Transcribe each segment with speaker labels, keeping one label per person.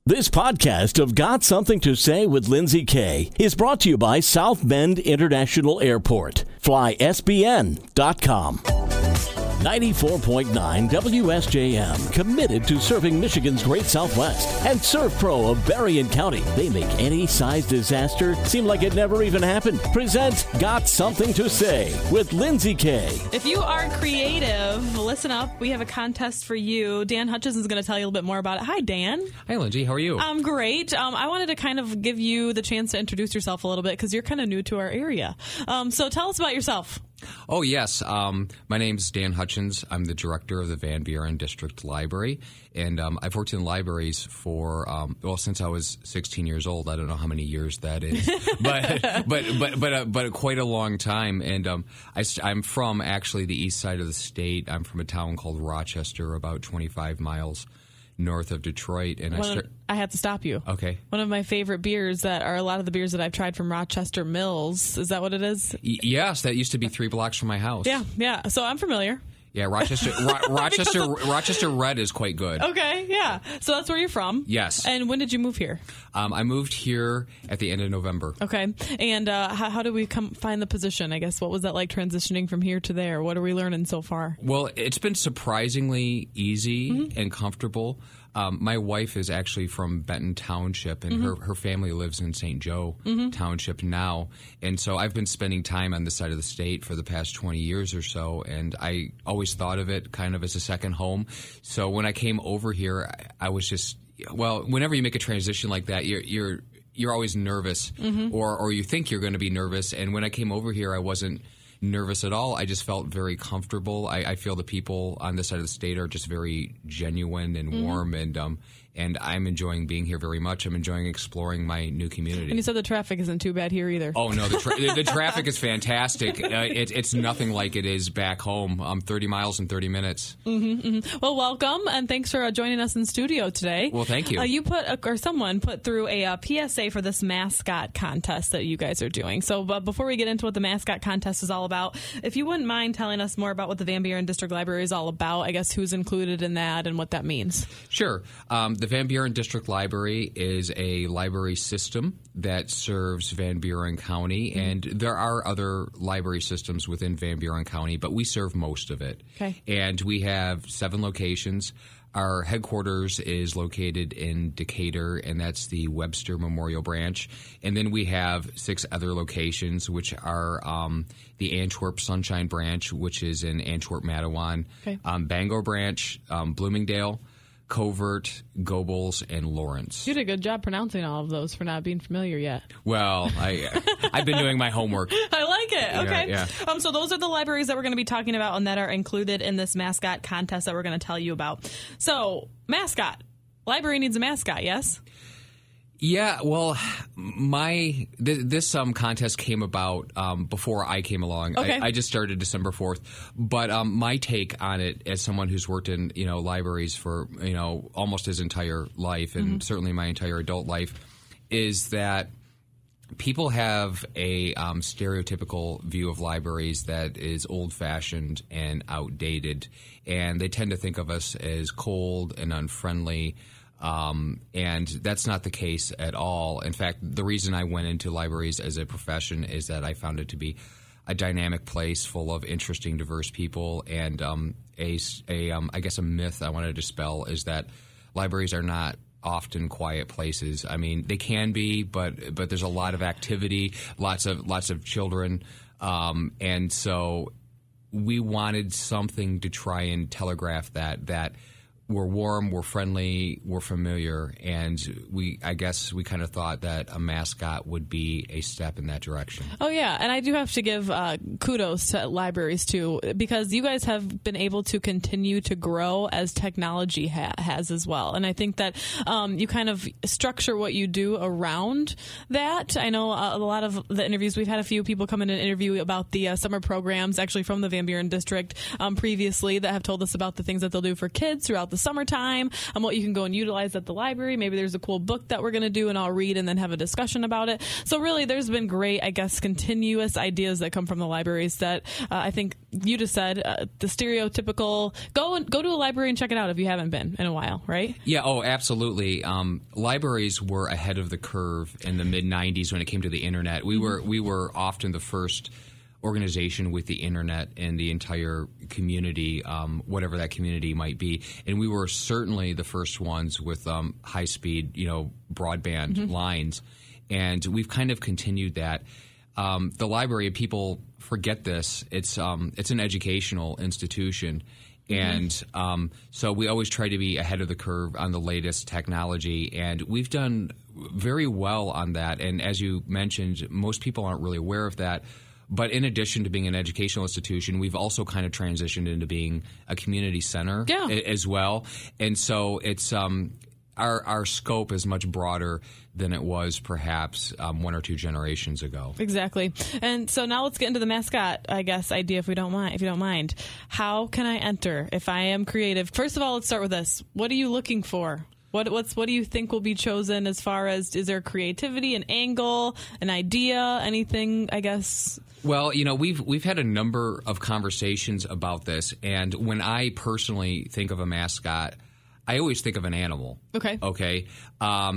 Speaker 1: This podcast of Got Something to Say with Lindsay Kay is brought to you by South Bend International Airport. FlySBN.com. 94.9 WSJM, committed to serving Michigan's Great Southwest. And ServPro of Berrien County. They make any size disaster seem like it never even happened. Presents Got Something to Say with Lindsay Kay.
Speaker 2: If you are creative, listen up. We have a contest for you. Dan Hutchins is going to tell you a little bit more about it. Hi, Dan.
Speaker 3: Hi, Lindsay. How are you?
Speaker 2: I'm great. I wanted to kind of give you the chance to introduce yourself a little bit because you're kind of new to our area. So tell us about yourself.
Speaker 3: Oh, yes. My name's Dan Hutchins. I'm the director of the Van Buren District Library, and I've worked in libraries for, since I was 16 years old. I don't know how many years that is, but quite a long time. And I'm from actually the east side of the state. I'm from a town called Rochester, about 25 miles north of Detroit. And
Speaker 2: I have to stop you.
Speaker 3: Okay.
Speaker 2: One of my favorite beers that are a lot of the beers that I've tried from Rochester Mills. Is that what it is?
Speaker 3: Yes, that used to be 3 blocks from my house.
Speaker 2: Yeah. So I'm familiar.
Speaker 3: Yeah, Rochester Red is quite good.
Speaker 2: Okay, yeah. So that's where you're from.
Speaker 3: Yes.
Speaker 2: And when did you move here?
Speaker 3: I moved here at the end of November.
Speaker 2: Okay. And how did we find the position? I guess what was that like transitioning from here to there? What are we learning so far?
Speaker 3: Well, it's been surprisingly easy and comfortable. My wife is actually from Benton Township, and her family lives in St. Joe Township now. And so I've been spending time on this side of the state for the past 20 years or so, and I always thought of it kind of as a second home. So when I came over here, I was just, whenever you make a transition like that, you're always nervous, or you think you're going to be nervous. And when I came over here, I wasn't nervous at all. I just felt very comfortable. I feel the people on this side of the state are just very genuine and warm, and I'm enjoying being here very much. I'm enjoying exploring my new community.
Speaker 2: And you said the traffic isn't too bad here either.
Speaker 3: Oh, no, the traffic is fantastic. It's nothing like it is back home. 30 miles in 30 minutes.
Speaker 2: Well, welcome, and thanks for joining us in studio today.
Speaker 3: Well, thank you.
Speaker 2: Someone put through a PSA for this mascot contest that you guys are doing. So before we get into what the mascot contest is all about, if you wouldn't mind telling us more about what the Van Buren District Library is all about, I guess who's included in that and what that means.
Speaker 3: Sure. The Van Buren District Library is a library system that serves Van Buren County, and there are other library systems within Van Buren County, but we serve most of it.
Speaker 2: Okay.
Speaker 3: And we have 7 locations. Our headquarters is located in Decatur, and that's the Webster Memorial Branch. And then we have 6 other locations, which are the Antwerp Sunshine Branch, which is in Antwerp, Matawan, Bangor Branch, Bloomingdale, Covert, Gobles, and Lawrence.
Speaker 2: You did a good job pronouncing all of those for not being familiar yet.
Speaker 3: Well, I've been doing my homework.
Speaker 2: I like it. Okay.
Speaker 3: Yeah.
Speaker 2: So those are the libraries that we're going to be talking about and that are included in this mascot contest that we're going to tell you about. So, mascot. Library needs a mascot, yes?
Speaker 3: Yeah, well, this contest came about before I came along.
Speaker 2: Okay.
Speaker 3: I just started December 4th. But my take on it, as someone who's worked in libraries for almost his entire life, and certainly my entire adult life, is that people have a stereotypical view of libraries that is old-fashioned and outdated, and they tend to think of us as cold and unfriendly. And that's not the case at all. In fact, the reason I went into libraries as a profession is that I found it to be a dynamic place full of interesting, diverse people. And I guess a myth I want to dispel is that libraries are not often quiet places. I mean, they can be, but there's a lot of activity, lots of children, and so we wanted something to try and telegraph that. We're warm, we're friendly, we're familiar, and I guess we kind of thought that a mascot would be a step in that direction.
Speaker 2: Oh, yeah, and I do have to give kudos to libraries, too, because you guys have been able to continue to grow as technology has as well. And I think that you kind of structure what you do around that. I know a lot of the interviews, we've had a few people come in and interview about the summer programs, actually from the Van Buren District previously, that have told us about the things that they'll do for kids throughout the the summertime and what you can go and utilize at the library. Maybe there's a cool book that we're going to do and I'll read and then have a discussion about it. So really, there's been great, I guess, continuous ideas that come from the libraries that I think you just said, the stereotypical, go to a library and check it out if you haven't been in a while, right?
Speaker 3: Yeah, oh, absolutely. Libraries were ahead of the curve in the mid-'90s when it came to the internet. We were often the first organization with the internet and the entire community, whatever that community might be, and we were certainly the first ones with high-speed, broadband lines, and we've kind of continued that. The library, people forget this. It's an educational institution. And so we always try to be ahead of the curve on the latest technology, and we've done very well on that. And as you mentioned, most people aren't really aware of that. But in addition to being an educational institution, we've also kind of transitioned into being a community center as well. And so it's our scope is much broader than it was perhaps 1 or 2 generations ago.
Speaker 2: Exactly. And so now let's get into the mascot, I guess, idea if you don't mind. How can I enter if I am creative? First of all, let's start with this. What are you looking for? What do you think will be chosen as far as, is there creativity, an angle, an idea, anything, I guess?
Speaker 3: Well, we've had a number of conversations about this, and when I personally think of a mascot, I always think of an animal.
Speaker 2: Okay.
Speaker 3: I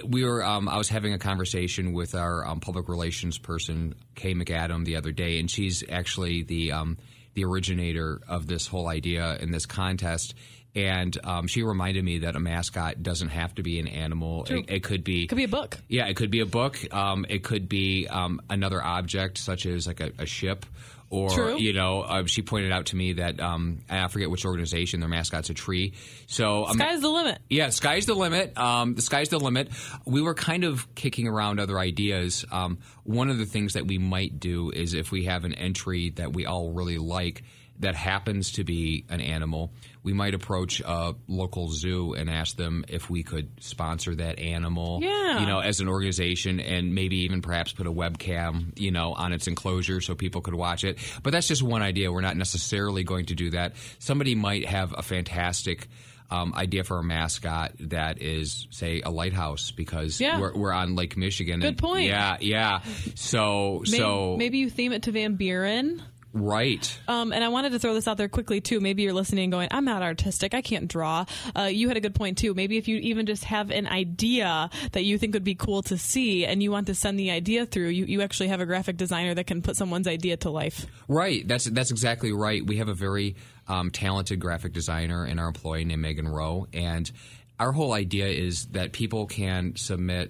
Speaker 3: was having a conversation with our public relations person, Kay McAdam, the other day, and she's actually the originator of this whole idea in this contest. And she reminded me that a mascot doesn't have to be an animal. It could be
Speaker 2: a book.
Speaker 3: Yeah, it could be a book. It could be another object, such as like a ship. Or,
Speaker 2: True.
Speaker 3: She pointed out to me that, I forget which organization, their mascot's a tree. So
Speaker 2: sky's the limit.
Speaker 3: Yeah, sky's the limit. The sky's the limit. We were kind of kicking around other ideas. One of the things that we might do is if we have an entry that we all really like that happens to be an animal, we might approach a local zoo and ask them if we could sponsor that animal, as an organization, and maybe even perhaps put a webcam, on its enclosure so people could watch it. But that's just one idea. We're not necessarily going to do that. Somebody might have a fantastic idea for a mascot that is, say, a lighthouse, because we're on Lake Michigan.
Speaker 2: Good point.
Speaker 3: Yeah. So
Speaker 2: maybe you theme it to Van Buren.
Speaker 3: Right.
Speaker 2: And I wanted to throw this out there quickly, too. Maybe you're listening and going, I'm not artistic. I can't draw. You had a good point, too. Maybe if you even just have an idea that you think would be cool to see and you want to send the idea through, you actually have a graphic designer that can put someone's idea to life.
Speaker 3: Right. That's exactly right. We have a very talented graphic designer in our employee named Megan Rowe. And our whole idea is that people can submit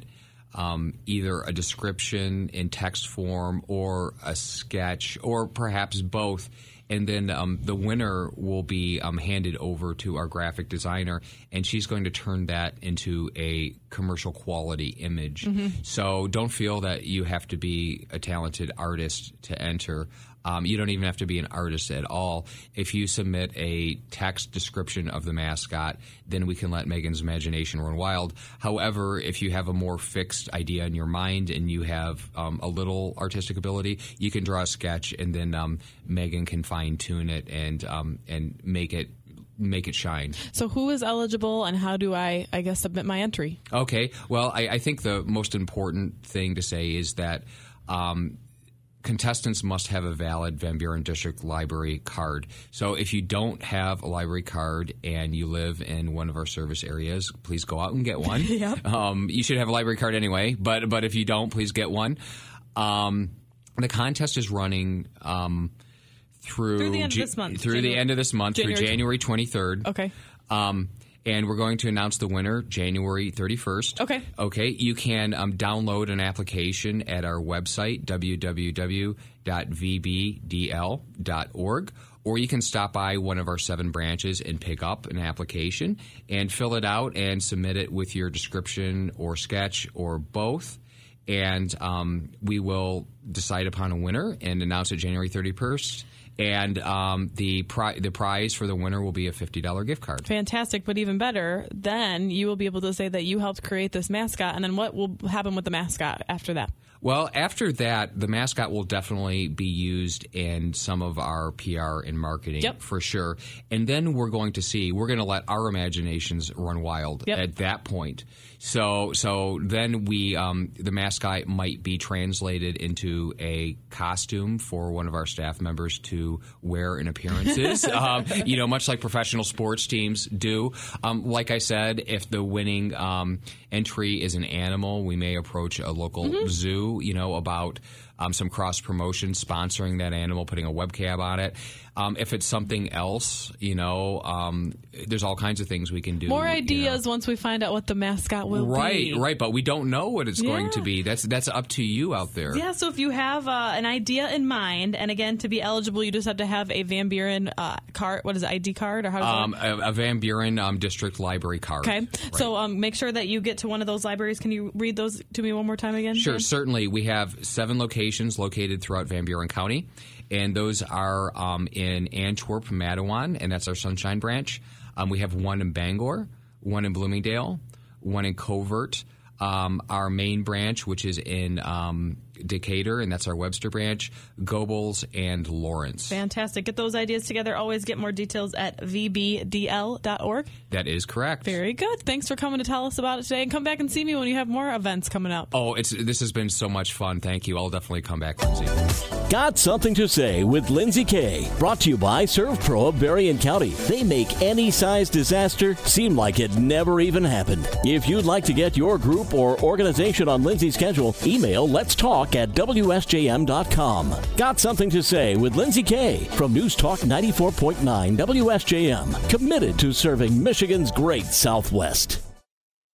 Speaker 3: either a description in text form or a sketch, or perhaps both, and then the winner will be handed over to our graphic designer, and she's going to turn that into a commercial quality image. So don't feel that you have to be a talented artist to enter. You don't even have to be an artist at all. If you submit a text description of the mascot, then we can let Megan's imagination run wild. However, if you have a more fixed idea in your mind and you have a little artistic ability, you can draw a sketch, and then Megan can fine-tune it and make it shine.
Speaker 2: So who is eligible, and how do I guess, submit my entry?
Speaker 3: Okay. Well, I think the most important thing to say is that contestants must have a valid Van Buren District Library card. So if you don't have a library card and you live in one of our service areas, please go out and get one. You should have a library card anyway, but if you don't, please get one. The contest is running through the end of this month. Through January 23rd.
Speaker 2: Okay.
Speaker 3: And we're going to announce the winner January 31st. Okay. You can download an application at our website, www.vbdl.org, or you can stop by one of our 7 branches and pick up an application and fill it out and submit it with your description or sketch or both. And we will decide upon a winner and announce it January 31st. And the prize for the winner will be a $50 gift card.
Speaker 2: Fantastic, but even better, then you will be able to say that you helped create this mascot, and then what will happen with the mascot after that?
Speaker 3: Well, after that, the mascot will definitely be used in some of our PR and marketing for sure. And then we're going to let our imaginations run wild at that point. So then the mascot might be translated into a costume for one of our staff members to wear in appearances, much like professional sports teams do. Like I said, if the winning entry is an animal, we may approach a local zoo, about some cross promotion, sponsoring that animal, putting a webcam on it. If it's something else, there's all kinds of things we can do.
Speaker 2: More ideas once we find out what the mascot will be.
Speaker 3: Right, but we don't know what it's going to be. That's up to you out there.
Speaker 2: Yeah, so if you have an idea in mind, and again, to be eligible, you just have to have a Van Buren card. What is it, ID card? Or how does
Speaker 3: a Van Buren District Library card.
Speaker 2: Okay,
Speaker 3: right.
Speaker 2: So make sure that you get to one of those libraries. Can you read those to me one more time again?
Speaker 3: Sure,
Speaker 2: Dan?
Speaker 3: Certainly. We have 7 locations located throughout Van Buren County, and those are in Antwerp, Mattawan, and that's our Sunshine branch. We have one in Bangor, one in Bloomingdale, one in Covert. Our main branch, which is in Decatur, and that's our Webster branch, Gobles, and Lawrence.
Speaker 2: Fantastic. Get those ideas together. Always get more details at vbdl.org.
Speaker 3: That is correct.
Speaker 2: Very good. Thanks for coming to tell us about it today, and come back and see me when you have more events coming up.
Speaker 3: Oh, this has been so much fun. Thank you. I'll definitely come back, Lindsay.
Speaker 1: Got Something to Say with Lindsay Kay. Brought to you by ServPro of Berrien County. They make any size disaster seem like it never even happened. If you'd like to get your group or organization on Lindsay's schedule, email Let's Talk at WSJM.com. Got Something to Say with Lindsay Kay from News Talk 94.9 WSJM. Committed to serving Michigan's great Southwest.